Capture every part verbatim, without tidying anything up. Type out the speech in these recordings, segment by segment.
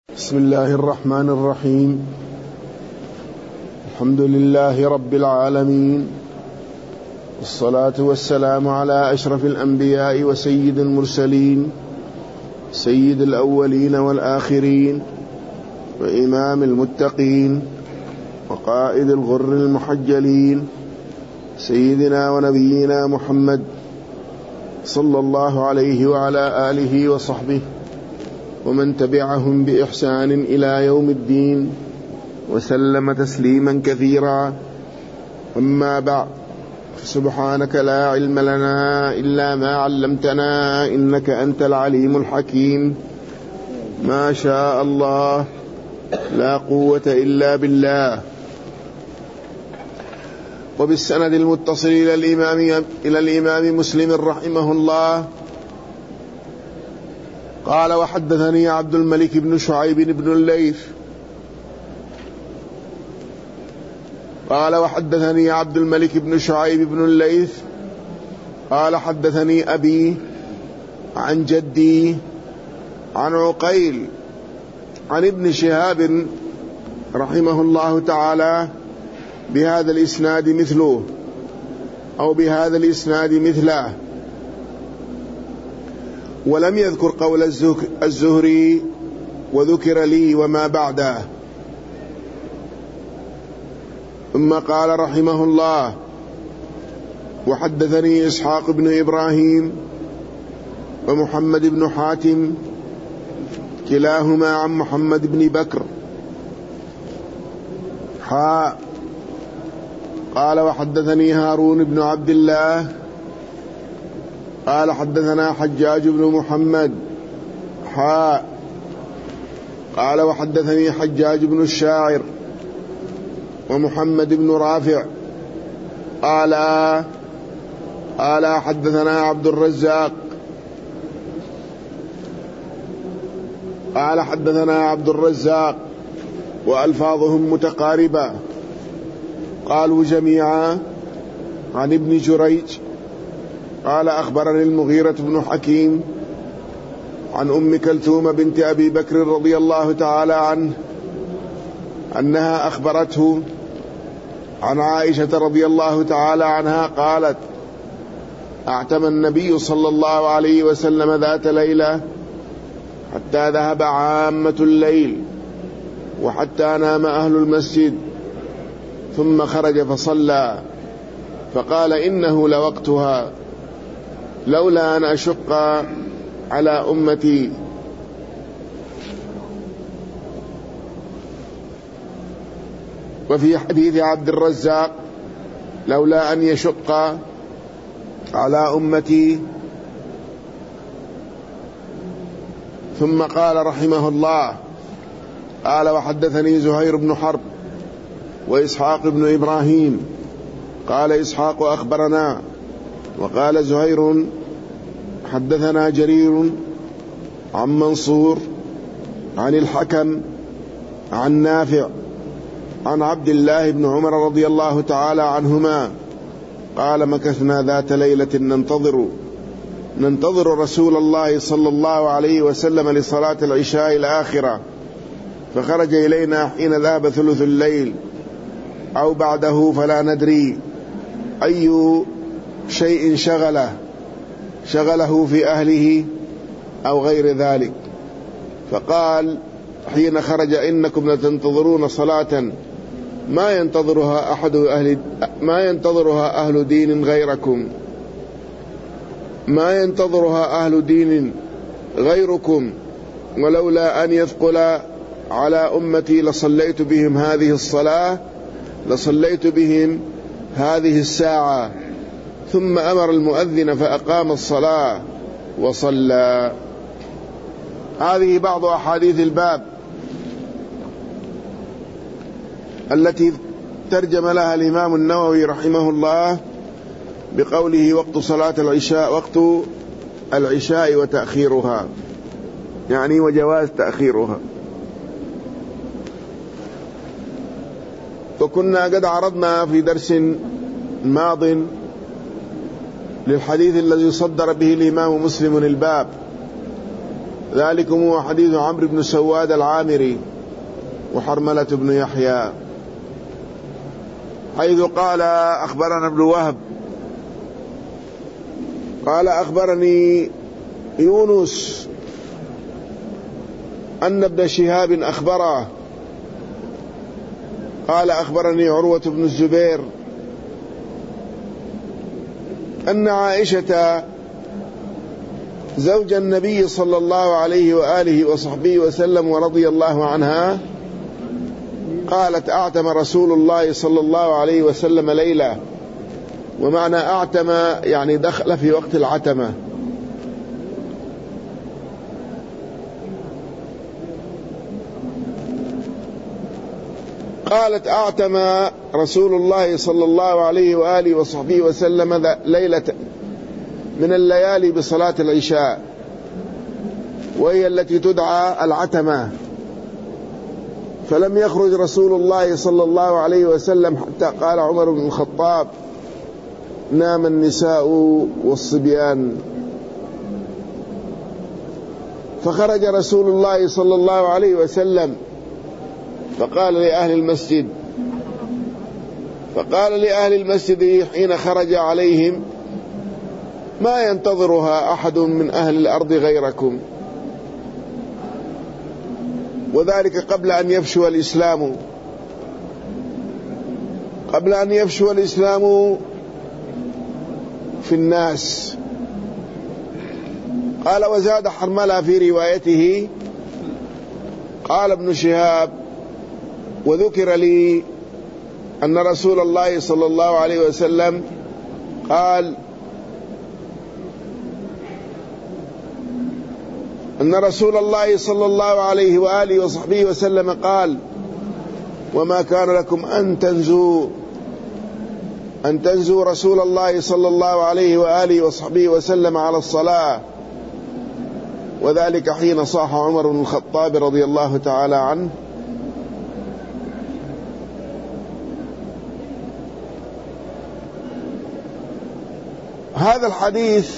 بسم الله الرحمن الرحيم. الحمد لله رب العالمين، والصلاة والسلام على أشرف الأنبياء وسيد المرسلين، سيد الأولين والآخرين، وإمام المتقين، وقائد الغر المحجلين، سيدنا ونبينا محمد صلى الله عليه وعلى آله وصحبه ومن تبعهم بإحسان إلى يوم الدين، وسلم تسليما كثيرا. أما بعد، سبحانك لا علم لنا إلا ما علمتنا إنك أنت العليم الحكيم. ما شاء الله لا قوة إلا بالله. وبالسند المتصل إلى الإمام, إلى الإمام مسلم رحمه الله قال: وحدثني عبد الملك بن شعيب بن الليث قال وحدثني عبد الملك بن شعيب بن الليث قال حدثني أبي عن جدي عن عقيل عن ابن شهاب رحمه الله تعالى بهذا الإسناد مثله أو بهذا الإسناد مثله، ولم يذكر قول الزهري وذكر لي وما بعده. ثم قال رحمه الله: وحدثني إسحاق بن إبراهيم ومحمد بن حاتم كلاهما عن محمد بن بكر حاء قال وحدثني هارون بن عبد الله قال حدثنا حجاج بن محمد حاء قال وحدثني حجاج بن الشاعر ومحمد بن رافع قال قال حدثنا عبد الرزاق قال حدثنا عبد الرزاق وألفاظهم متقاربة. قالوا جميعا عن ابن جريج قال أخبرني المغيرة بن حكيم عن أم كلثوم بنت أبي بكر رضي الله تعالى عنه أنها أخبرته عن عائشة رضي الله تعالى عنها قالت: اعتم النبي صلى الله عليه وسلم ذات ليلة حتى ذهب عامة الليل وحتى نام أهل المسجد، ثم خرج فصلى فقال: إنه لوقتها لولا أن أشق على أمتي. وفي حديث عبد الرزاق: لولا أن يشق على أمتي. ثم قال رحمه الله: قال وحدثني زهير بن حرب وإسحاق بن إبراهيم قال إسحاق أخبرنا، وقال زهير حدثنا جرير عن منصور عن الحكم عن نافع عن عبد الله بن عمر رضي الله تعالى عنهما قال: مكثنا ذات ليلة ننتظر ننتظر رسول الله صلى الله عليه وسلم لصلاة العشاء الآخرة، فخرج إلينا حين ذهب ثلث الليل أو بعده، فلا ندري أي شيء شغله شغله في أهله أو غير ذلك. فقال حين خرج: إنكم لتنتظرون صلاة ما ينتظرها أحد أهل ما ينتظرها أهل دين غيركم ما ينتظرها أهل دين غيركم، ولولا أن يثقل على أمتي لصليت بهم هذه الصلاة لصليت بهم هذه الساعة. ثم أمر المؤذن فأقام الصلاة وصلى. هذه بعض أحاديث الباب التي ترجم لها الإمام النووي رحمه الله بقوله: وقت صلاة العشاء وقت العشاء وتأخيرها، يعني وجواز تأخيرها. وكنا قد عرضنا في درس ماض للحديث الذي صدر به الإمام مسلم الباب ذلكم هو حديث عمرو بن سواد العامري وحرملة بن يحيى، حيث قال أخبرنا ابن وهب قال أخبرني يونس أن ابن شهاب أخبره قال أخبرني عروة بن الزبير أن عائشة زوج النبي صلى الله عليه وآله وصحبه وسلم ورضي الله عنها قالت أعتم رسول الله صلى الله عليه وسلم ليلة، ومعنى أعتم يعني دخل في وقت العتمة. قالت أعتم رسول الله صلى الله عليه وآله وصحبه وسلم ليلة من الليالي بصلاة العشاء، وهي التي تدعى العتمة، فلم يخرج رسول الله صلى الله عليه وسلم حتى قال عمر بن الخطاب نام النساء والصبيان، فخرج رسول الله صلى الله عليه وسلم فقال لأهل المسجد فقال لأهل المسجد حين خرج عليهم ما ينتظرها أحد من أهل الأرض غيركم، وذلك قبل أن يفشو الإسلام قبل أن يفشو الإسلام في الناس. قال وزاد حرملة في روايته قال ابن شهاب وذكر لي أن رسول الله صلى الله عليه وسلم قال أن رسول الله صلى الله عليه وآله وصحبه وسلم قال وما كان لكم أن تنزوا أن تنزوا رسول الله صلى الله عليه وآله وصحبه وسلم على الصلاة، وذلك حين صاح عمر بن الخطاب رضي الله تعالى عنه. هذا الحديث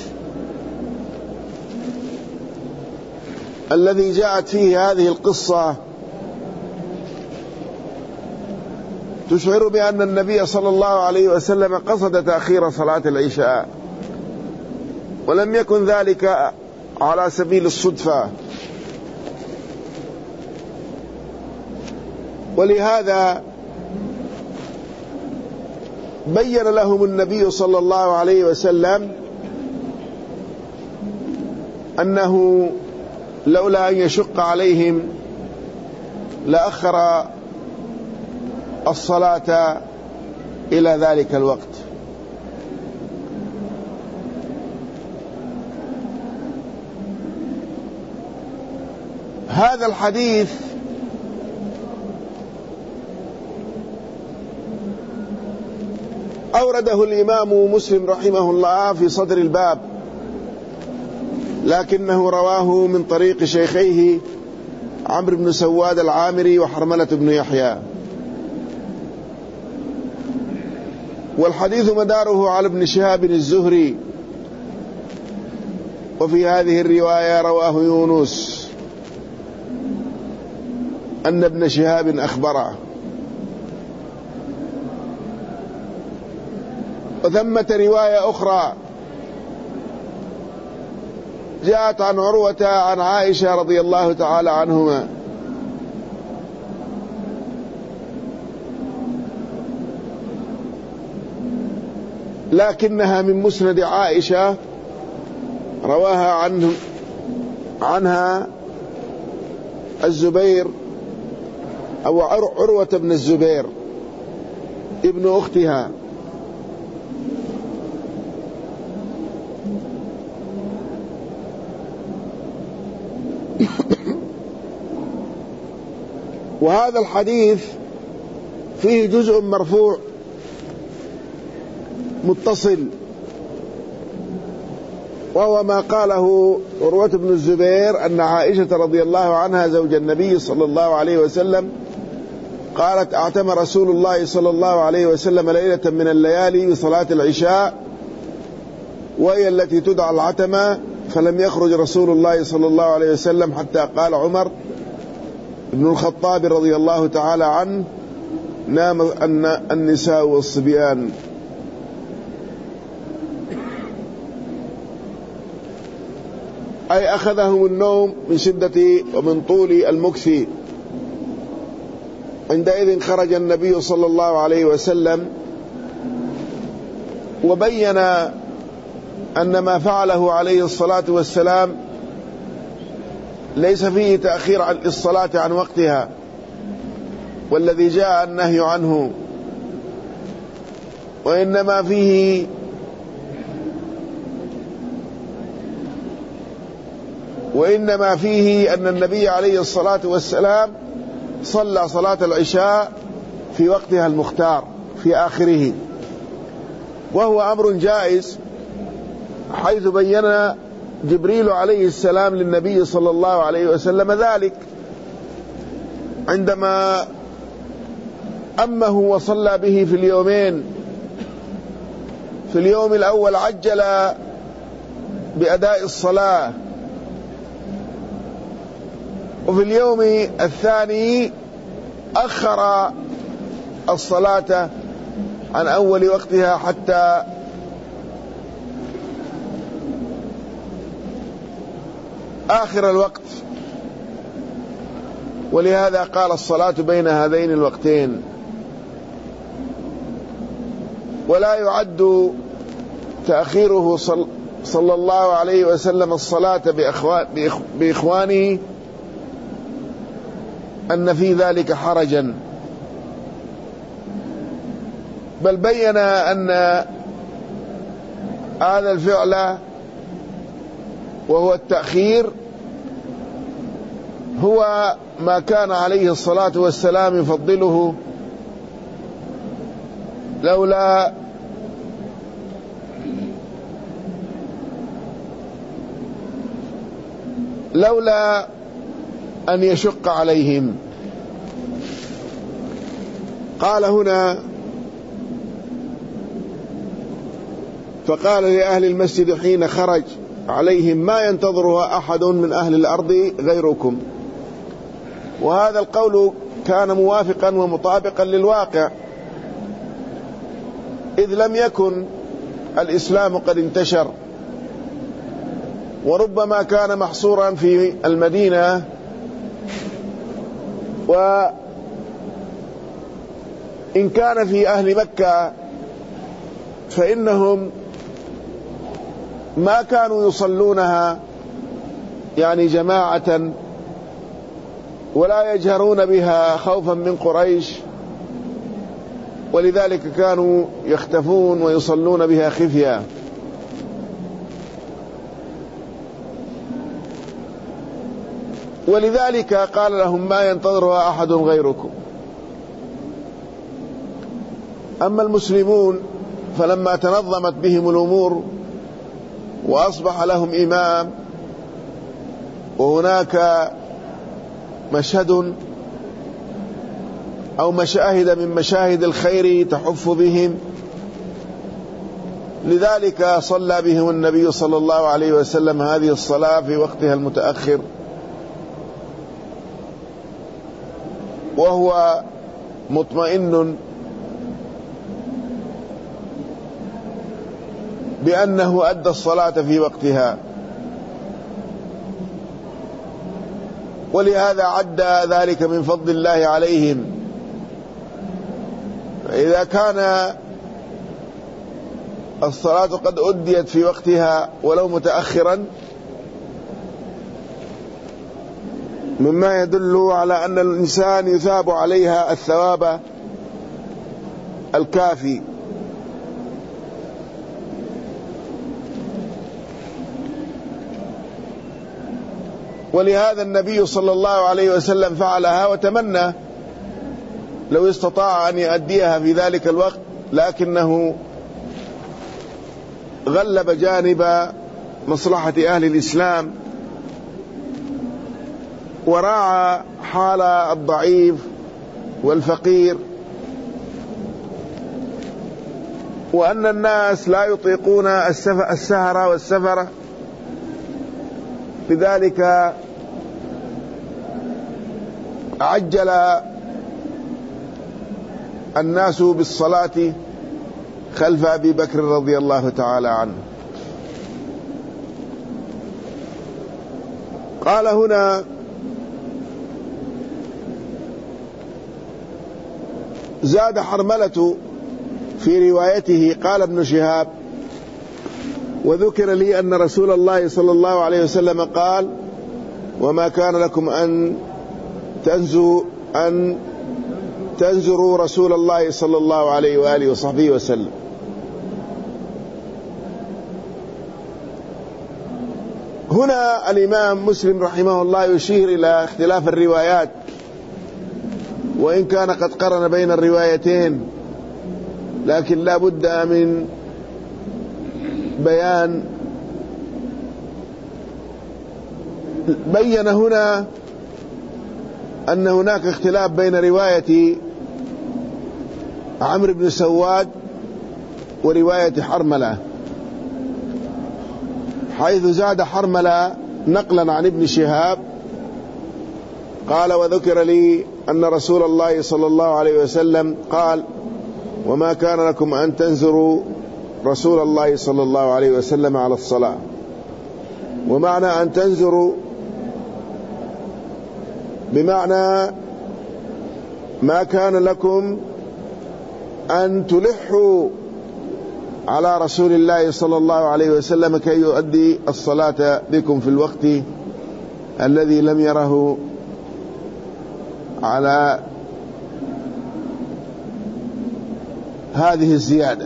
الذي جاءت فيه هذه القصة تشعر بأن النبي صلى الله عليه وسلم قصد تأخير صلاة العشاء، ولم يكن ذلك على سبيل الصدفة، ولهذا بين لهم النبي صلى الله عليه وسلم أنه لولا أن يشق عليهم لأخر الصلاة إلى ذلك الوقت. هذا الحديث أورده الإمام مسلم رحمه الله في صدر الباب، لكنه رواه من طريق شيخيه عمرو بن سواد العامري وحرملة بن يحيى، والحديث مداره على ابن شهاب الزهري، وفي هذه الرواية رواه يونس أن ابن شهاب أخبره. وثمة رواية أخرى جاءت عن عروة عن عائشة رضي الله تعالى عنهما لكنها من مسند عائشة، رواها عنه عنها الزبير أو عروة بن الزبير ابن أختها، وهذا الحديث فيه جزء مرفوع متصل، وهو ما قاله عروة بن الزبير أن عائشة رضي الله عنها زوج النبي صلى الله عليه وسلم قالت اعتم رسول الله صلى الله عليه وسلم ليلة من الليالي بصلاة العشاء، وهي التي تدعى العتمة، فلم يخرج رسول الله صلى الله عليه وسلم حتى قال عمر بن الخطاب رضي الله تعالى عنه: نام النساء والصبيان. أي أخذهم النوم من شدة ومن طول المكث. عندئذ خرج النبي صلى الله عليه وسلم وبين أن ما فعله عليه الصلاة والسلام ليس فيه تأخير عن الصلاة عن وقتها، والذي جاء النهي عنه، وإنما فيه وإنما فيه أن النبي عليه الصلاة والسلام صلى صلاة العشاء في وقتها المختار في آخره، وهو أمر جائز، حيث بين جبريل عليه السلام للنبي صلى الله عليه وسلم ذلك عندما أمه وصلى به في اليومين. في اليوم الأول عجل بأداء الصلاة، وفي اليوم الثاني أخر الصلاة عن أول وقتها حتى آخر الوقت، ولهذا قال الصلاة بين هذين الوقتين. ولا يعد تأخيره صلى الله عليه وسلم الصلاة بإخوانه أن في ذلك حرجا، بل بين أن هذا الفعل وهو التأخير هو ما كان عليه الصلاة والسلام يفضله، لولا لولا أن يشق عليهم. قال هنا: فقال لأهل المسجد حين خرج عليهم: ما ينتظرها أحد من أهل الأرض غيركم. وهذا القول كان موافقا ومطابقا للواقع، إذ لم يكن الإسلام قد انتشر، وربما كان محصورا في المدينة، وإن كان في أهل مكة فإنهم ما كانوا يصلونها يعني جماعة ولا يجهرون بها خوفا من قريش، ولذلك كانوا يختفون ويصلون بها خفيا. ولذلك قال لهم: ما ينتظرها أحد غيركم. أما المسلمون فلما تنظمت بهم الأمور وأصبح لهم إمام، وهناك مشهد أو مشاهد من مشاهد الخير تحف بهم، لذلك صلى بهم النبي صلى الله عليه وسلم هذه الصلاة في وقتها المتأخر، وهو مطمئن بأنه أدى الصلاة في وقتها. ولهذا عد ذلك من فضل الله عليهم. فإذا كان الصلاة قد أديت في وقتها ولو متأخرا، مما يدل على أن الإنسان يثاب عليها الثواب الكافي. ولهذا النبي صلى الله عليه وسلم فعلها، وتمنى لو استطاع أن يؤديها في ذلك الوقت، لكنه غلب جانب مصلحة أهل الإسلام، وراعى حال الضعيف والفقير، وأن الناس لا يطيقون السهر والسفر، لذلك عجل الناس بالصلاة خلف أبي بكر رضي الله تعالى عنه. قال هنا: زاد حرملة في روايته. قال ابن شهاب: وذكر لي أن رسول الله صلى الله عليه وسلم قال: وما كان لكم أن تنزوا أن تنزروا رسول الله صلى الله عليه وآله وصحبه وسلم. هنا الإمام مسلم رحمه الله يشير إلى اختلاف الروايات، وإن كان قد قرن بين الروايتين، لكن لا بد من بيان. بين هنا أن هناك اختلاف بين رواية عمرو بن سواد ورواية حرملة، حيث زاد حرملة نقلا عن ابن شهاب قال: وذكر لي أن رسول الله صلى الله عليه وسلم قال: وما كان لكم أن تنزروا رسول الله صلى الله عليه وسلم على الصلاة. ومعنى أن تنزروا بمعنى ما كان لكم أن تلحوا على رسول الله صلى الله عليه وسلم كي يؤدي الصلاة بكم في الوقت الذي لم يره على هذه الزيادة.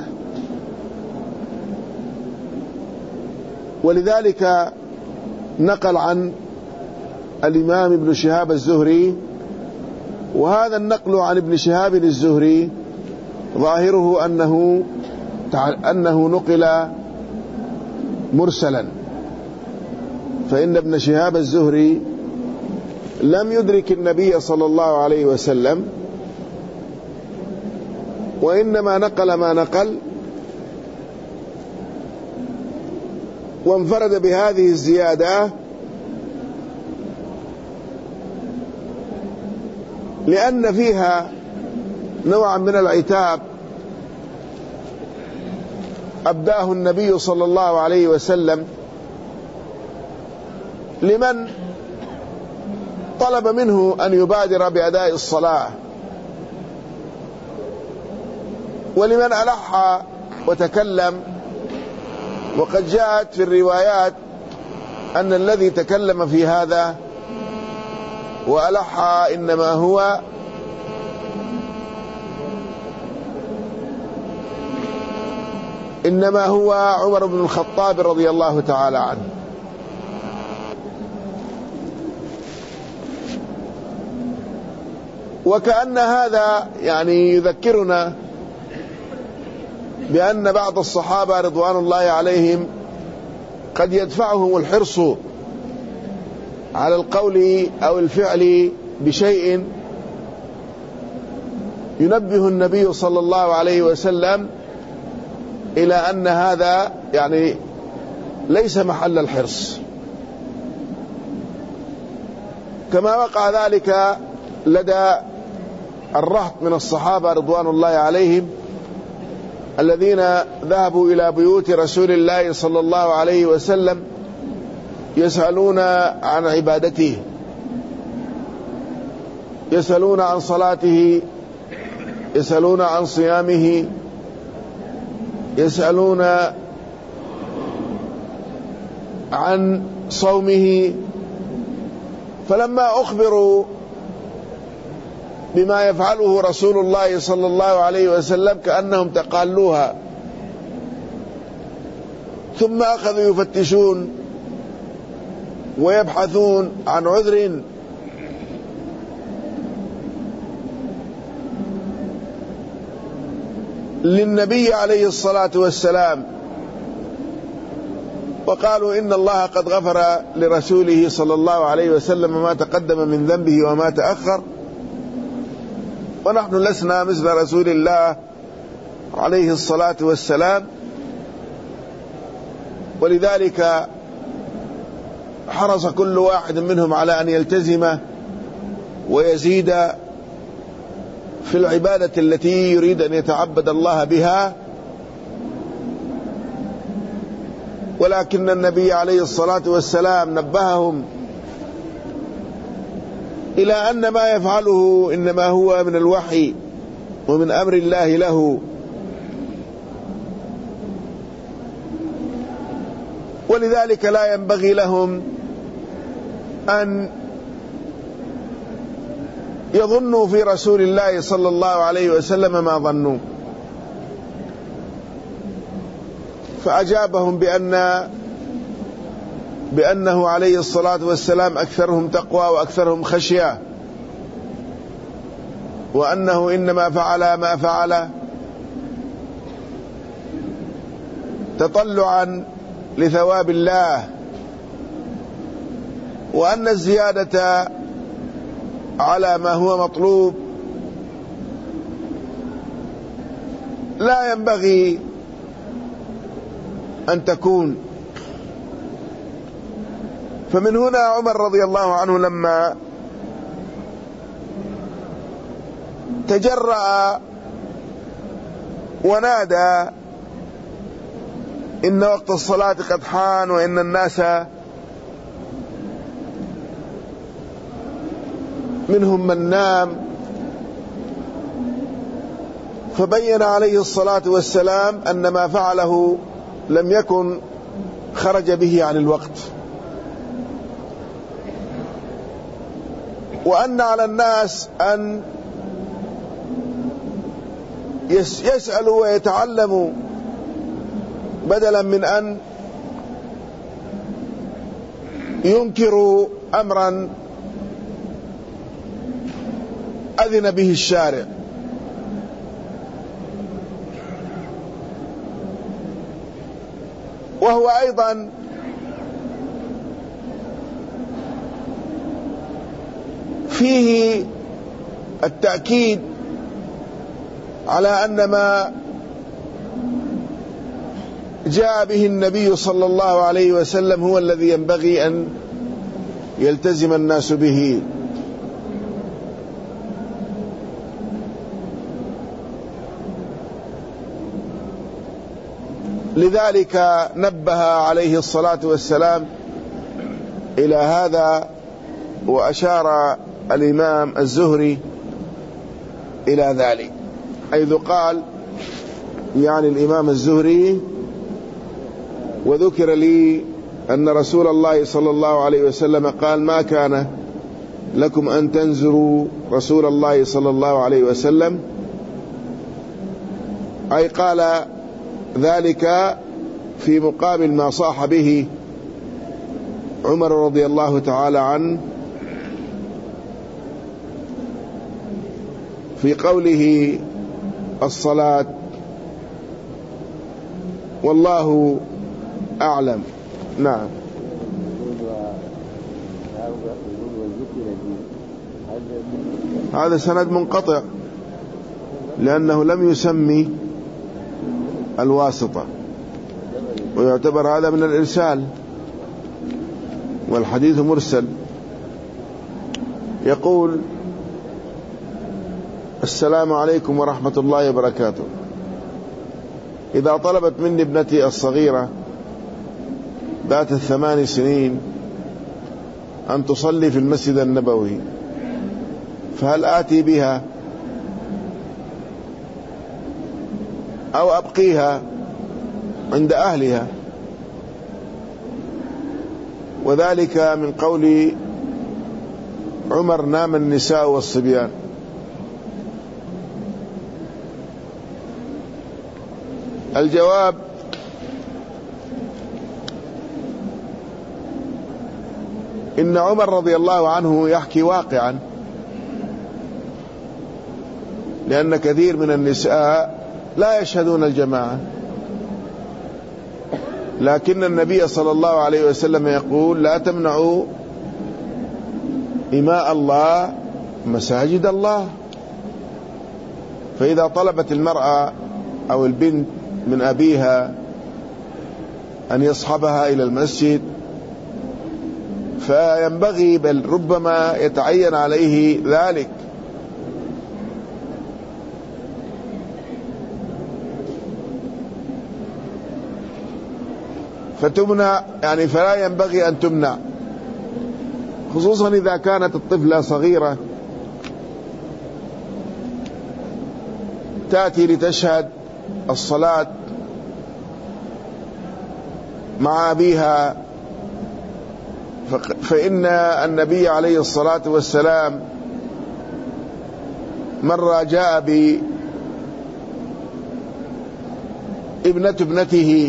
ولذلك نقل عن الإمام ابن شهاب الزهري، وهذا النقل عن ابن شهاب الزهري ظاهره أنه أنه نقل مرسلا، فإن ابن شهاب الزهري لم يدرك النبي صلى الله عليه وسلم، وإنما نقل ما نقل، وانفرد بهذه الزيادة لأن فيها نوعا من العتاب أبداه النبي صلى الله عليه وسلم لمن طلب منه أن يبادر بأداء الصلاة، ولمن ألح وتكلم. وقد جاءت في الروايات أن الذي تكلم في هذا وألح إنما هو إنما هو عمر بن الخطاب رضي الله تعالى عنه. وكأن هذا يعني يذكرنا بأن بعض الصحابة رضوان الله عليهم قد يدفعهم الحرص على القول أو الفعل بشيء ينبه النبي صلى الله عليه وسلم إلى أن هذا يعني ليس محل الحرص، كما وقع ذلك لدى الرهط من الصحابة رضوان الله عليهم الذين ذهبوا إلى بيوت رسول الله صلى الله عليه وسلم يسألون عن عبادته، يسألون عن صلاته، يسألون عن صيامه، يسألون عن صومه. فلما أخبروا بما يفعله رسول الله صلى الله عليه وسلم كأنهم تقالوها، ثم أخذوا يفتشون ويبحثون عن عذر للنبي عليه الصلاة والسلام، وقالوا إن الله قد غفر لرسوله صلى الله عليه وسلم ما تقدم من ذنبه وما تأخر، ونحن لسنا مثل رسول الله عليه الصلاة والسلام. ولذلك حرص كل واحد منهم على أن يلتزم ويزيد في العبادة التي يريد أن يتعبد الله بها، ولكن النبي عليه الصلاة والسلام نبههم إلى أن ما يفعله إنما هو من الوحي ومن أمر الله له، ولذلك لا ينبغي لهم أن يظنوا في رسول الله صلى الله عليه وسلم ما ظنوا. فأجابهم بأن بأنه عليه الصلاة والسلام أكثرهم تقوى وأكثرهم خشية، وأنه إنما فعل ما فعل تطلعا لثواب الله، وأن الزيادة على ما هو مطلوب لا ينبغي أن تكون. فمن هنا عمر رضي الله عنه لما تجرأ ونادى إن وقت الصلاة قد حان وإن الناس منهم من نام، فبين عليه الصلاة والسلام أن ما فعله لم يكن خرج به عن الوقت، وأن على الناس أن يسألوا ويتعلموا بدلا من أن ينكروا أمرا أذن به الشارع. وهو أيضا فيه التأكيد على أن ما جاء به النبي صلى الله عليه وسلم هو الذي ينبغي أن يلتزم الناس به. لذلك نبه عليه الصلاة والسلام إلى هذا، وأشار الإمام الزهري إلى ذلك، حيث قال يعني الإمام الزهري: وذكر لي أن رسول الله صلى الله عليه وسلم قال: ما كان لكم أن تنزروا رسول الله صلى الله عليه وسلم، أي قال ذلك في مقابل ما صاح به عمر رضي الله تعالى عنه في قوله الصلاة، والله أعلم. نعم. هذا سند منقطع لأنه لم يسمي الواسطة، ويعتبر هذا من الإرسال، والحديث مرسل. يقول: السلام عليكم ورحمة الله وبركاته. إذا طلبت مني ابنتي الصغيرة ذات الثمان سنين أن تصلي في المسجد النبوي، فهل آتي بها أو أبقيها عند أهلها؟ وذلك من قول عمر: نام النساء والصبيان. الجواب: إن عمر رضي الله عنه يحكي واقعا، لأن كثير من النساء لا يشهدون الجماعة، لكن النبي صلى الله عليه وسلم يقول: لا تمنعوا إماء الله مساجد الله. فإذا طلبت المرأة أو البنت من أبيها أن يصحبها إلى المسجد فينبغي بل ربما يتعين عليه ذلك. فتمنع يعني فلا ينبغي أن تمنع، خصوصا إذا كانت الطفلة صغيرة تأتي لتشهد الصلاة مع أبيها، فإن النبي عليه الصلاة والسلام مرة جاء بابنة ابنته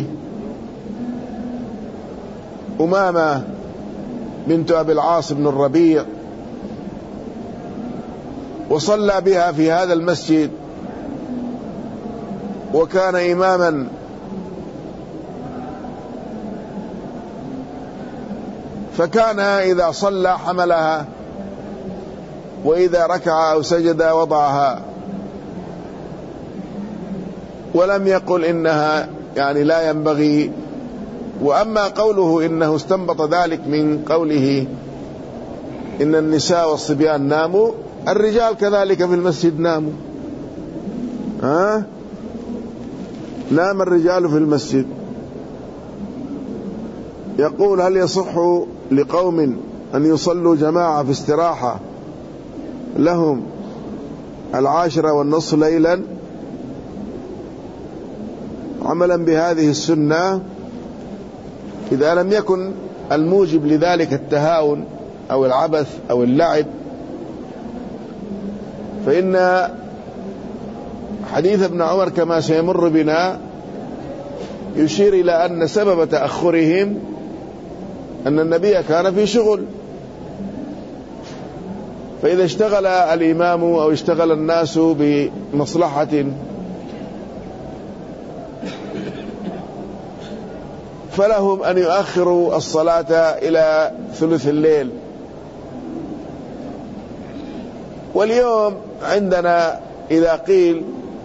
أمامة بنت أبي العاص بن الربيع وصلى بها في هذا المسجد، وكان إماما، فكان إذا صلى حملها، وإذا ركع أو سجد وضعها، ولم يقل إنها يعني لا ينبغي. وأما قوله إنه استنبط ذلك من قوله إن النساء والصبيان ناموا، الرجال كذلك في المسجد ناموا، ها؟ نام الرجال في المسجد. يقول هل يصح لقوم أن يصلوا جماعة في استراحة لهم العاشرة والنصف ليلا عملا بهذه السنة إذا لم يكن الموجب لذلك التهاون أو العبث أو اللعب؟ فإن حديث ابن عمر كما سيمر بنا يشير إلى أن سبب تأخرهم أن النبي كان في شغل، فإذا اشتغل الإمام أو اشتغل الناس بمصلحة فلهم أن يؤخروا الصلاة إلى ثلث الليل. واليوم عندنا إذا قيل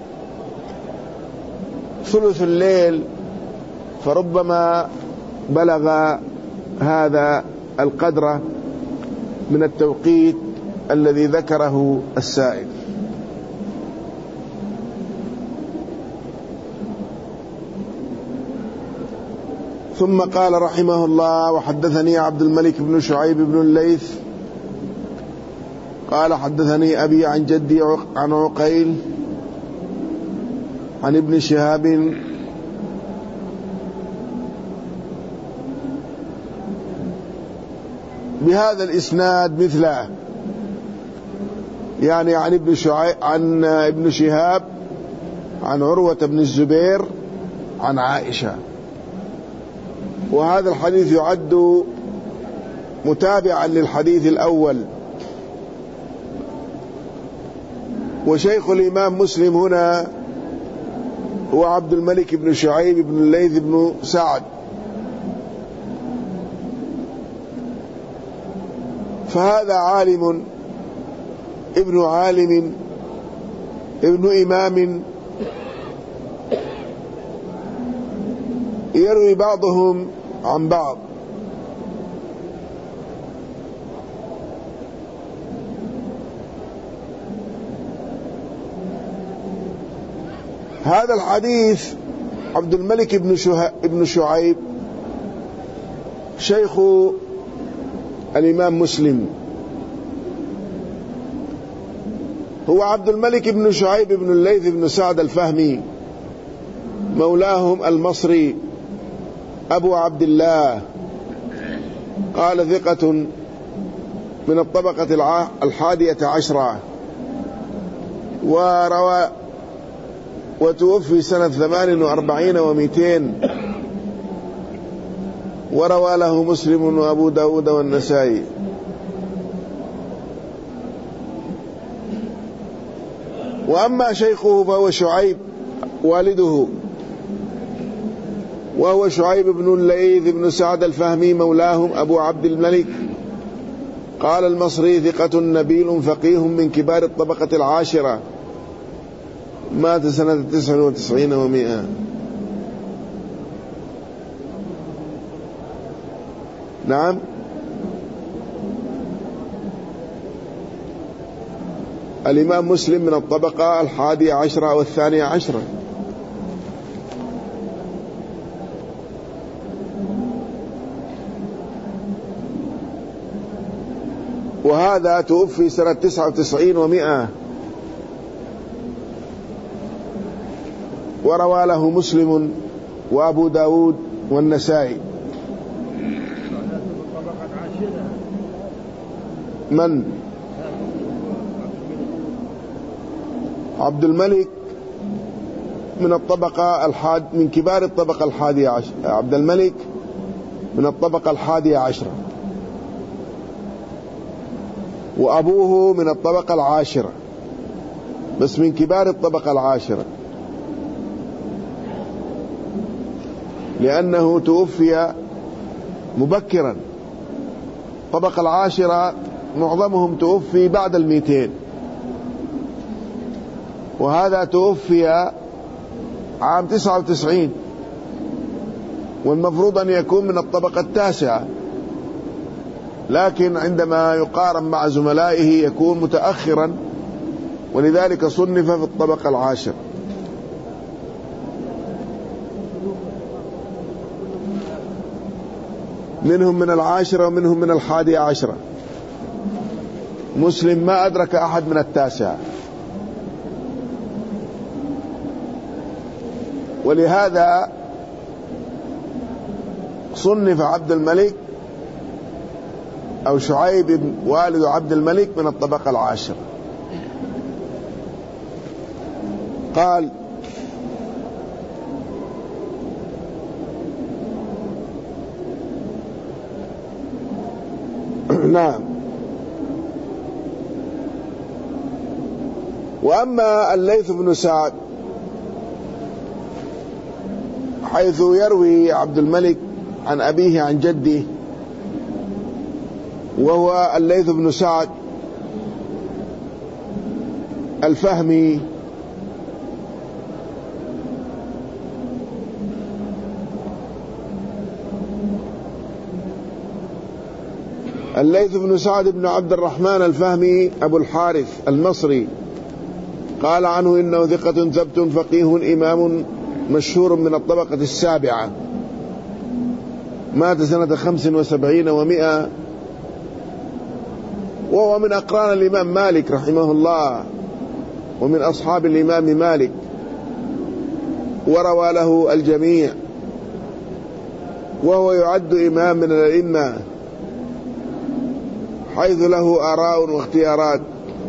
ثلث الليل فربما بلغ هذا القدر من التوقيت الذي ذكره السائل. ثم قال رحمه الله: وحدثني عبد الملك بن شعيب بن الليث قال حدثني أبي عن جدي عن عقيل عن ابن شهاب بهذا الإسناد مثله، يعني عن ابن شعيب عن ابن شهاب عن عروة بن الزبير عن عائشة. وهذا الحديث يعد متابعا للحديث الأول. وشيخ الإمام مسلم هنا هو عبد الملك بن شعيب بن الليث بن سعد، فهذا عالم ابن عالم ابن إمام يروي بعضهم عن بعض. هذا الحديث عبد الملك بن, بن شعيب شيخ الإمام مسلم، هو عبد الملك بن شعيب بن الليث بن سعد الفهمي مولاهم المصري أبو عبد الله، قال ثقة من الطبقة الحادية عشرة، وروى وتوفي سنة ثمان وأربعين ومئتين، وروى له مسلم وأبو داود والنسائي. وأما شيخه فهو شعيب والده، وهو شعيب بن الليث بن سعد الفهمي مولاهم أبو عبد الملك، قال المصري ثقة نبيل فقيه من كبار الطبقة العاشرة، مات سنة تسع وتسعين ومئة. نعم الإمام مسلم من الطبقة الحادية عشرة أو الثانية عشرة. وهذا توفي سنة تسعة وتسعين ومئة، وروى له مسلم وأبو داود والنسائي. من؟ عبد الملك من الطبقة الحاد من كبار الطبقة الحادية عشر. عبد الملك من الطبقة الحادية عشرة، وأبوه من الطبقة العاشرة، بس من كبار الطبقة العاشرة، لأنه توفي مبكرا. الطبقة العاشرة معظمهم توفي بعد المئتين، وهذا توفي عام تسعة وتسعين، والمفروض أن يكون من الطبقة التاسعة، لكن عندما يقارن مع زملائه يكون متأخرا، ولذلك صنف في الطبقة العاشرة. منهم من العاشرة ومنهم من الحادية عشرة. مسلم ما أدرك أحد من التاسعة، ولهذا صنف عبد الملك أو شعيب والد عبد الملك من الطبقة العاشرة. قال: نعم. وأما الليث بن سعد حيث يروي عبد الملك عن أبيه عن جده، وهو الليث بن سعد الفهمي، الليث بن سعد بن عبد الرحمن الفهمي أبو الحارث المصري، قال عنه إنه ثقة ثبت فقيه إمام مشهور من الطبقة السابعة، مات سنة خمس وسبعين ومئة، وهو من أقران الإمام مالك رحمه الله، ومن أصحاب الإمام مالك، وروى له الجميع، وهو يعد إمام من الأئمة حيث له آراء واختيارات.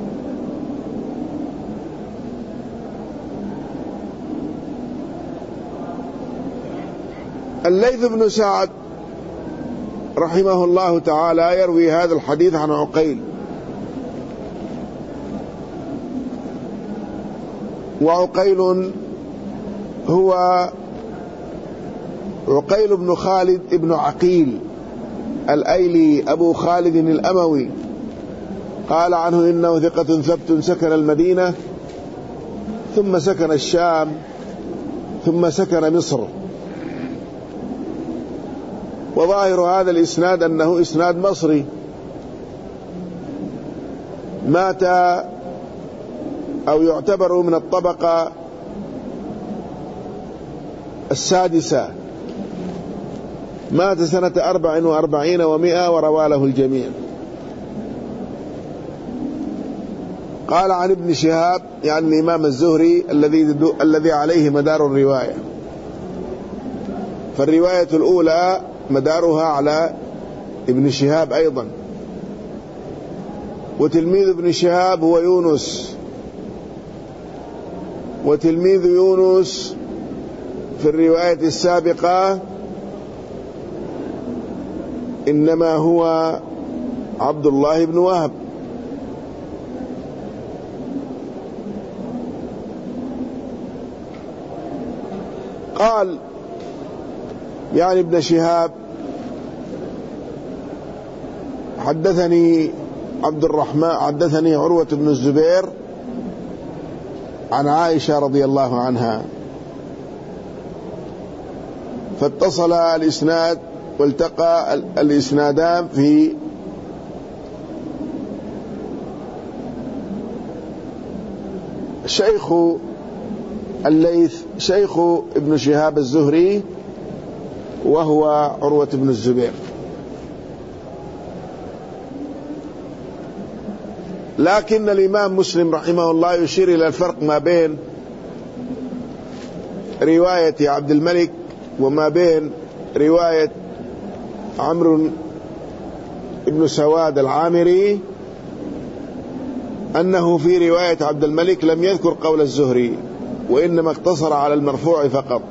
الليث بن سعد رحمه الله تعالى يروي هذا الحديث عن عقيل، وعقيل هو عقيل بن خالد بن عقيل الأيلي أبو خالد الأموي، قال عنه إنه ثقة ثبت سكن المدينة ثم سكن الشام ثم سكن مصر. وظاهر هذا الإسناد أنه إسناد مصري. مات أو يعتبر من الطبقة السادسة، مات سنة أربع وأربعين ومئة، وروى له الجميع. قال عن ابن شهاب يعني الإمام الزهري الذي الذي عليه مدار الرواية، فالرواية الأولى مدارها على ابن شهاب أيضا، وتلميذ ابن شهاب هو يونس، وتلميذ يونس في الرواية السابقة إنما هو عبد الله بن وهب. قال يعني ابن شهاب حدثني عبد الرحمن حدثني عروة بن الزبير عن عائشة رضي الله عنها، فاتصل الإسناد والتقى الإسنادان في شيخ الليث شيخ ابن شهاب الزهري وهو عروة بن الزبير. لكن الإمام مسلم رحمه الله يشير إلى الفرق ما بين رواية عبد الملك وما بين رواية عمرو بن سواد العامري، أنه في رواية عبد الملك لم يذكر قول الزهري، وإنما اقتصر على المرفوع فقط،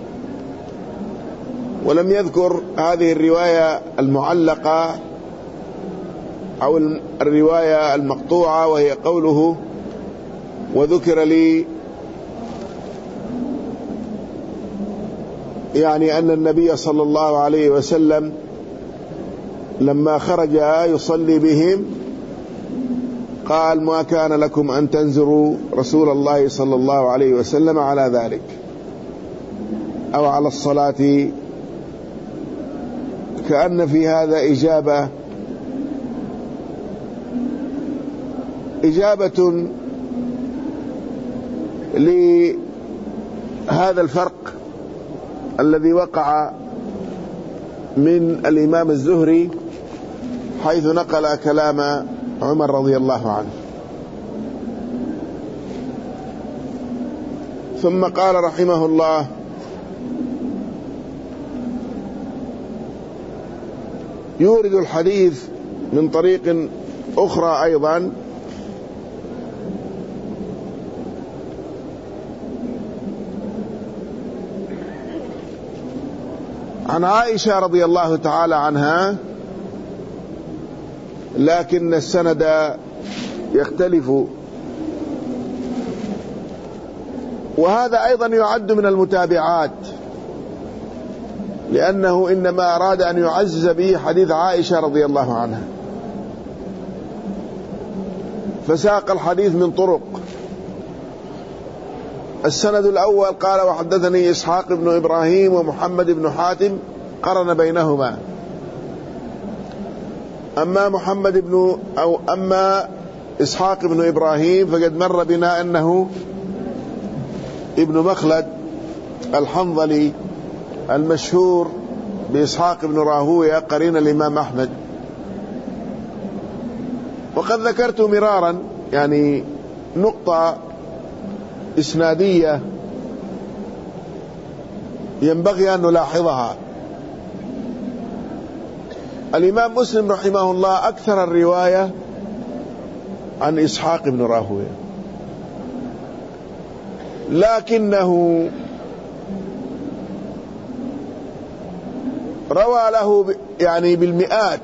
ولم يذكر هذه الرواية المعلقة أو الرواية المقطوعة، وهي قوله: وذكر لي يعني أن النبي صلى الله عليه وسلم لما خرج يصلي بهم قال: ما كان لكم أن تنزروا رسول الله صلى الله عليه وسلم على ذلك أو على الصلاة. كأن في هذا إجابة إجابة لهذا الفرق الذي وقع من الإمام الزهري، حيث نقل كلام عمر رضي الله عنه. ثم قال رحمه الله: يورد الحديث من طريق أخرى أيضا عن عائشة رضي الله تعالى عنها، لكن السند يختلف، وهذا أيضا يعد من المتابعات، لأنه إنما أراد أن يعزز به حديث عائشة رضي الله عنها، فساق الحديث من طرق. السند الأول قال: وحدثني إسحاق بن إبراهيم ومحمد بن حاتم، قرن بينهما. أما محمد بن أو أما إسحاق بن إبراهيم فقد مر بنا أنه ابن مخلد الحنظلي المشهور بإسحاق بن راهوية قرين الإمام أحمد. وقد ذكرت مرارا يعني نقطة إسنادية ينبغي أن نلاحظها. الإمام مسلم رحمه الله أكثر الرواية عن إسحاق بن راهوية، لكنه روى له يعني بالمئات،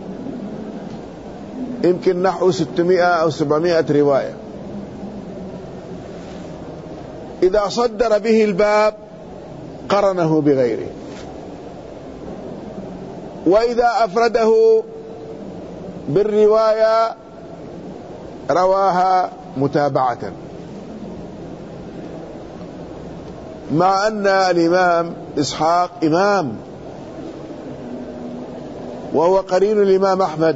يمكن نحو ستمائة أو سبعمائة رواية. إذا صدر به الباب قرنه بغيره، وإذا أفرده بالرواية رواها متابعة، مع أن الإمام إسحاق إمام وهو قرين الإمام أحمد.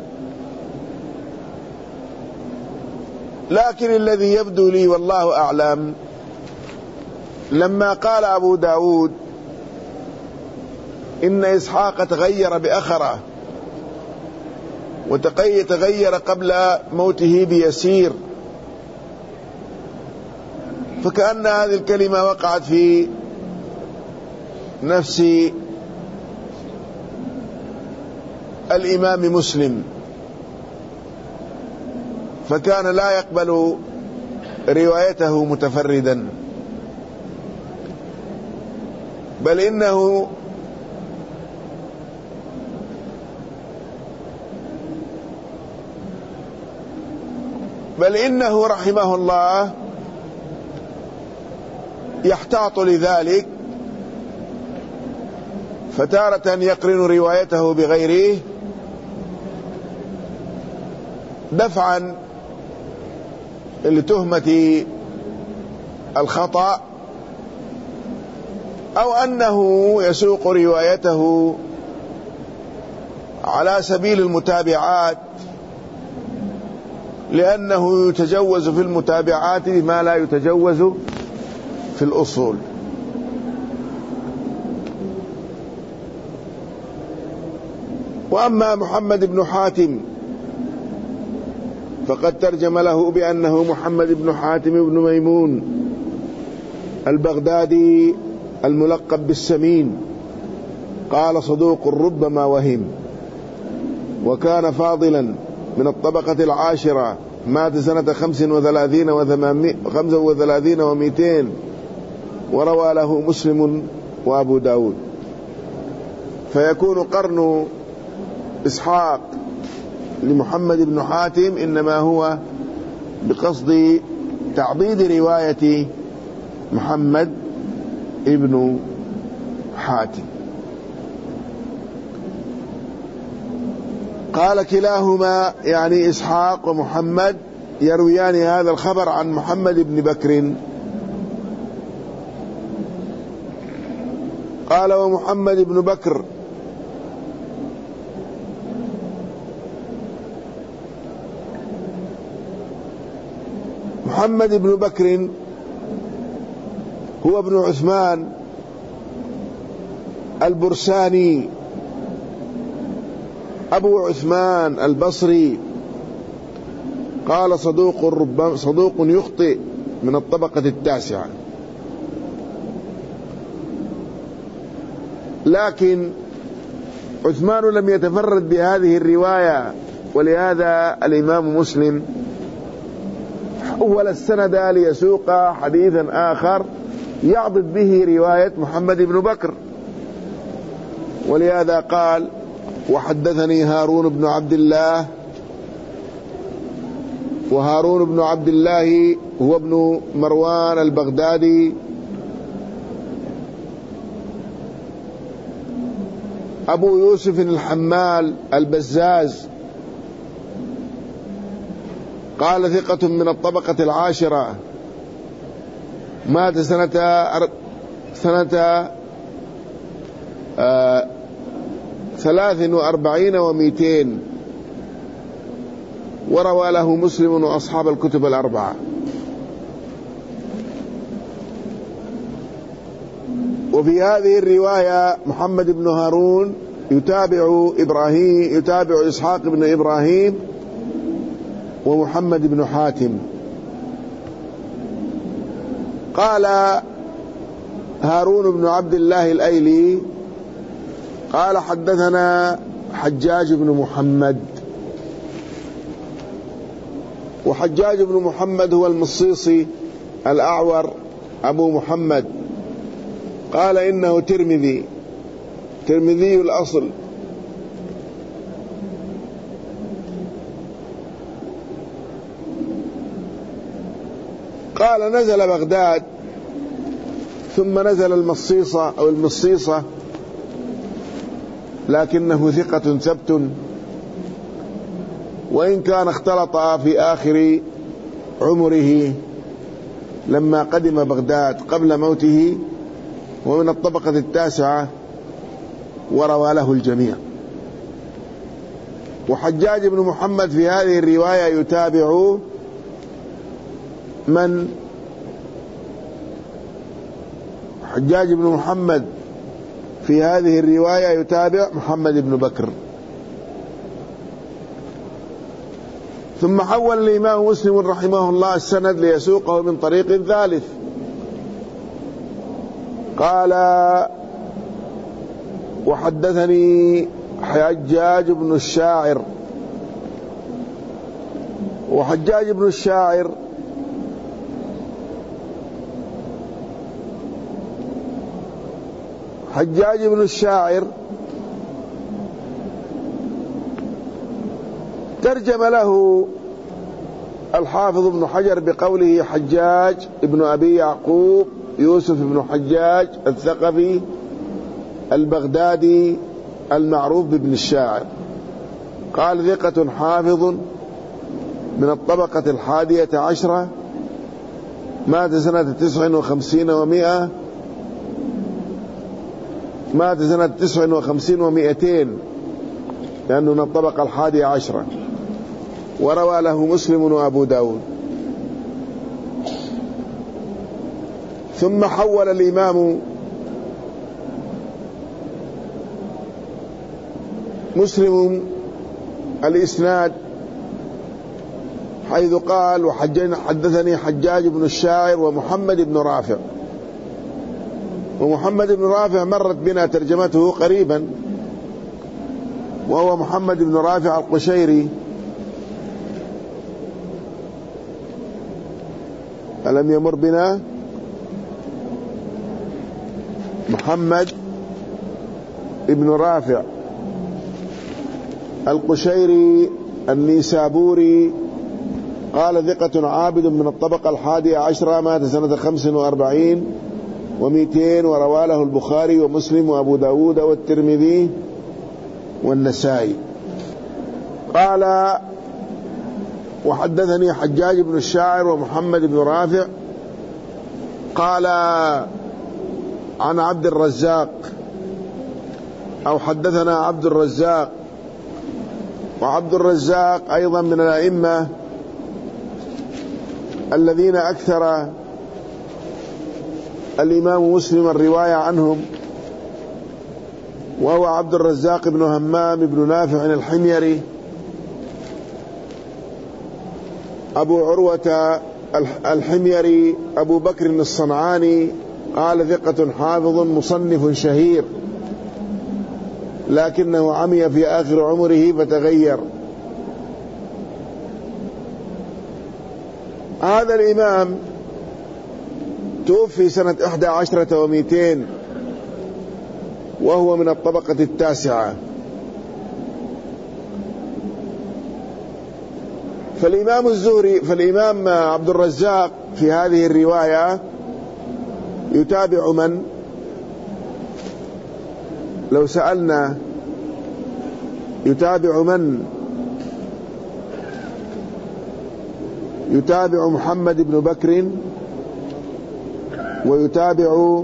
لكن الذي يبدو لي والله أعلم، لما قال أبو داود إن إسحاق تغير بأخره وتغير قبل موته بيسير، فكأن هذه الكلمة وقعت في نفس الإمام مسلم، فكان لا يقبل روايته متفردا، بل إنه بل إنه رحمه الله يحتاط لذلك، فتارة يقرن روايته بغيره دفعا لتهمة الخطأ، أو أنه يسوق روايته على سبيل المتابعات لأنه يتجوز في المتابعات ما لا يتجوز في الأصول. وأما محمد بن حاتم فقد ترجم له بأنه محمد بن حاتم بن ميمون البغدادي الملقب بالسمين، قال صدوق ربما وهم، وكان فاضلا من الطبقة العاشرة، مات سنة خمس وثلاثين خمسة وثلاثين ومئتين، وروى له مسلم وأبو داود. فيكون قرن إسحاق لمحمد بن حاتم إنما هو بقصد تعضيد رواية محمد ابن حاتم. قال كلاهما يعني إسحاق ومحمد يرويان هذا الخبر عن محمد بن بكر. قال ومحمد بن بكر محمد بن بكر هو ابن عثمان البرساني أبو عثمان البصري، قال صدوق ربما صدوق يخطئ من الطبقة التاسعة. لكن عثمان لم يتفرد بهذه الرواية، ولهذا الإمام مسلم حول السند ليسوق حديثا آخر يعضد به رواية محمد بن بكر، ولهذا قال وحدثني هارون بن عبد الله، وهارون بن عبد الله هو ابن مروان البغدادي أبو يوسف الحمال البزاز، قال ثقة من الطبقة العاشرة، مات سنة سنة آه ثلاث وأربعين ومئتين، وروى له مسلم وأصحاب الكتب الأربعة. وفي هذه الرواية محمد بن هارون يتابع إبراهيم يتابع إسحاق بن إبراهيم ومحمد بن حاتم. قال هارون بن عبد الله الأيلي قال حدثنا حجاج بن محمد، وحجاج بن محمد هو المصيصي الأعور أبو محمد، قال إنه ترمذي ترمذي الأصل، قال نزل بغداد ثم نزل المصيصة أو المصيصة، لكنه ثقة ثبت، وإن كان اختلط في آخر عمره لما قدم بغداد قبل موته، ومن الطبقة التاسعة، وروى له الجميع. وحجاج بن محمد في هذه الرواية يتابع من حجاج بن محمد في هذه الرواية يتابع محمد بن بكر. ثم حول الإمام مسلم رحمه الله السند ليسوقه من طريق ثالث، قال وحدثني حجاج بن الشاعر، وحجاج بن الشاعر حجاج بن الشاعر ترجم له الحافظ ابن حجر بقوله حجاج ابن أبي يعقوب يوسف بن حجاج الثقفي البغدادي المعروف بابن الشاعر، قال ثقة حافظ من الطبقة الحادية عشرة، مات سنة تسع وخمسين ومائة مات سنة تسع وخمسين ومائتين، لأنه من الطبقة الحادية عشرة، وروى له مسلم وأبو داود. ثم حول الإمام مسلم الإسناد حيث قال: وحدثني حجاج بن الشاعر ومحمد بن رافع. ومحمد بن رافع مرت بنا ترجمته قريبا، وهو محمد بن رافع القشيري. ألم يمر بنا محمد بن رافع القشيري النيسابوري، قال: ثقة عابد من الطبقة الحادية عشرة، مات سنة خمس وأربعين ومئتين، وروى له البخاري ومسلم وأبو داود والترمذي والنسائي. قال: وحدثني حجاج بن الشاعر ومحمد بن رافع قال عن عبد الرزاق، أو حدثنا عبد الرزاق. وعبد الرزاق أيضا من الأئمة الذين أكثر الإمام مسلم الرواية عنهم، وهو عبد الرزاق بن همام بن نافع الحميري أبو عروة الحميري أبو بكر الصنعاني، قال: ثقة حافظ مصنف شهير، لكنه عمي في آخر عمره فتغير. هذا الإمام توفي سنة إحدى عشرة ومئتين، وهو من الطبقة التاسعة. فالإمام الزهري فالإمام عبد الرزاق في هذه الرواية يتابع من؟ لو سألنا يتابع من؟ يتابع محمد بن بكر، ويتابع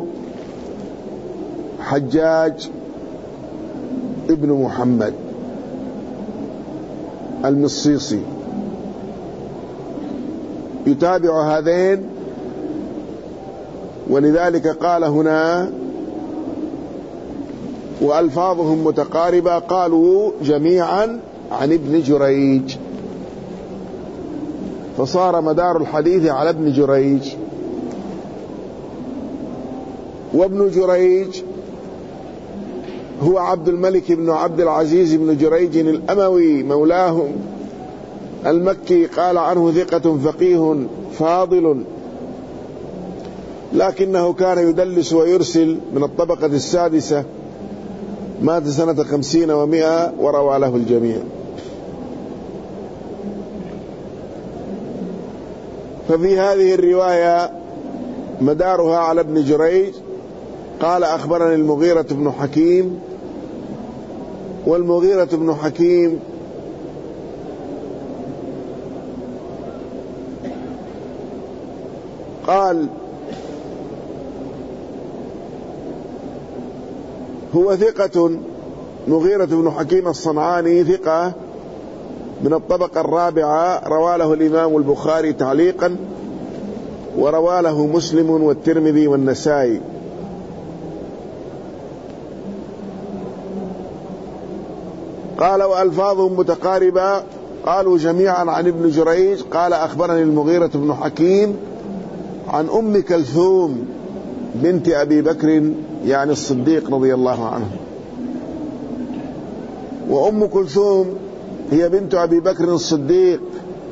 حجاج ابن محمد المصيصي، يتابع هذين. ولذلك قال هنا: وألفاظهم متقاربة، قالوا جميعا عن ابن جريج، فصار مدار الحديث على ابن جريج. وابن جريج هو عبد الملك بن عبد العزيز بن جريج الأموي مولاهم المكي، قال عنه: ثقة فقيه فاضل، لكنه كان يدلس ويرسل، من الطبقة السادسة، مات سنة خمسين ومئة، وروى له الجميع. ففي هذه الرواية مدارها على ابن جريج. قال: أخبرني المغيرة بن حكيم. والمغيرة بن حكيم قال: هو ثقة. مغيرة بن حكيم الصنعاني ثقة من الطبقة الرابعة، روى له الإمام البخاري تعليقا، وروى له مسلم والترمذي والنسائي. قال: وألفاظهم متقاربة، قالوا جميعا عن ابن جريج. قال: أخبرني المغيرة بن حكيم عن أم كلثوم بنت أبي بكر، يعني الصديق رضي الله عنه. وأم كلثوم هي بنت أبي بكر الصديق،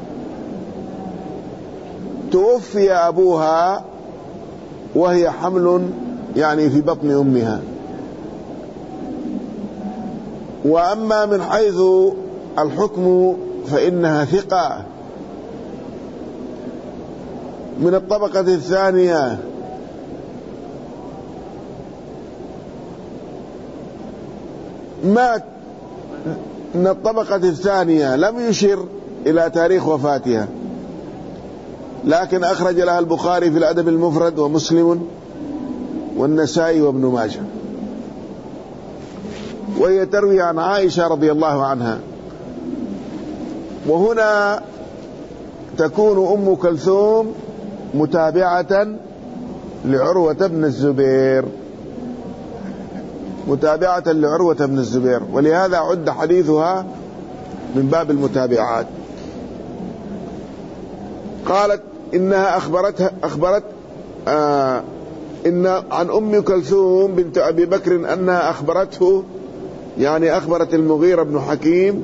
توفي أبوها وهي حمل، يعني في بطن أمها. وأما من حيث الحكم فإنها ثقة من الطبقة الثانية، مات من الطبقة الثانية، لم يشر إلى تاريخ وفاتها، لكن أخرج لها البخاري في الأدب المفرد ومسلم والنسائي وابن ماجه. وهي تروي عن عائشة رضي الله عنها وهنا تكون أم كلثوم متابعة لعروة بن الزبير، متابعة لعروة بن الزبير، ولهذا عد حديثها من باب المتابعات. قالت إنها أخبرتها أخبرت آه إن عن أم كلثوم بنت أبي بكر أنها أخبرته، يعني أخبرت المغيرة بن حكيم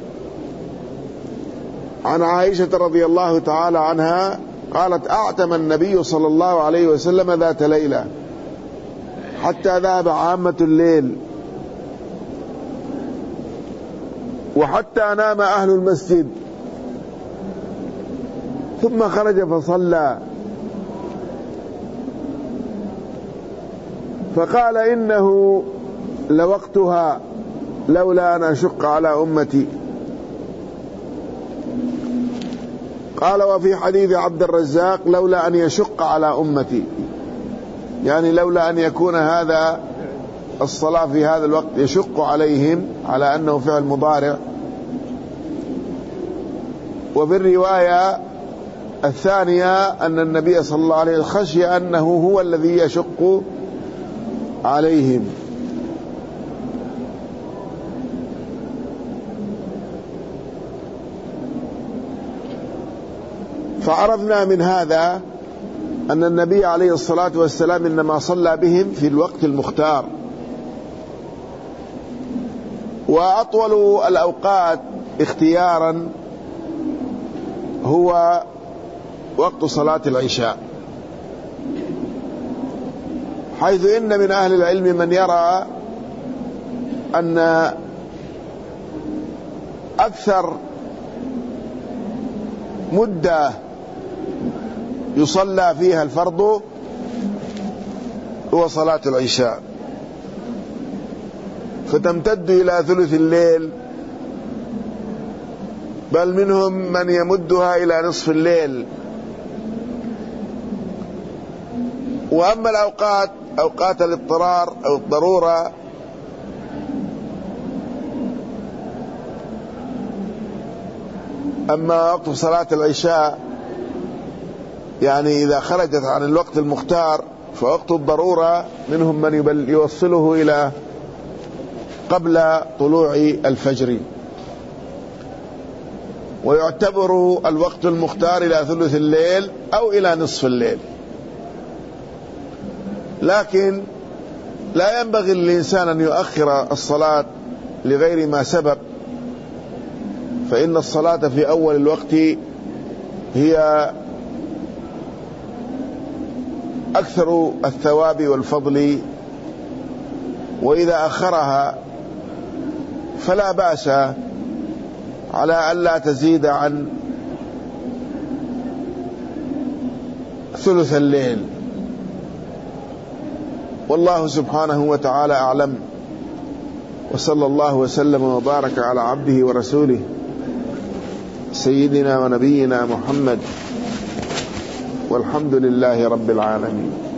عن عائشة رضي الله تعالى عنها قالت: أعتم النبي صلى الله عليه وسلم ذات ليلة حتى ذهب عامة الليل، وحتى نام أهل المسجد، ثم خرج فصلى، فقال: إنه لوقتها لولا أن أشق على أمتي. قال: وفي حديث عبد الرزاق: لولا أن يشق على أمتي، يعني لولا أن يكون هذا الصلاة في هذا الوقت يشق عليهم، على أنه فعل مضارع. وفي الرواية الثانية أن النبي صلى الله عليه وسلم خشي أنه هو الذي يشق عليهم. فعرفنا من هذا أن النبي عليه الصلاة والسلام إنما صلى بهم في الوقت المختار، وأطول الأوقات اختيارا هو وقت صلاة العشاء، حيث إن من أهل العلم من يرى أن أكثر مدة يصلى فيها الفرض هو صلاة العشاء، فتمتد إلى ثلث الليل، بل منهم من يمدها إلى نصف الليل. وأما الأوقات أوقات الاضطرار أو الضرورة أما وقت صلاة العشاء يعني إذا خرجت عن الوقت المختار فوقت الضرورة منهم من يوصله إلى قبل طلوع الفجر، ويعتبر الوقت المختار إلى ثلث الليل أو إلى نصف الليل. لكن لا ينبغي للإنسان أن يؤخر الصلاة لغير ما سبب، فإن الصلاة في أول الوقت هي أكثر الثواب والفضل، وإذا أخرها فلا بأس على ألا تزيد عن ثلث الليل. والله سبحانه وتعالى أعلم، وصلى الله وسلم وبارك على عبده ورسوله سيدنا ونبينا محمد، والحمد لله رب العالمين.